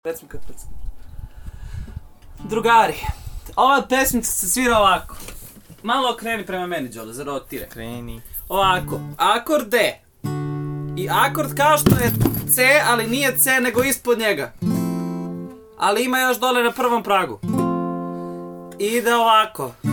Recimo kad predstavim. Drugari, ova pesmica se svira ovako. Malo okreni prema meni, Đole, zarotire. Kreni. Ovako, akord D. I akord kao što je C, ali nije C, nego ispod njega. Ali ima još dole na prvom pragu. Ide ovako.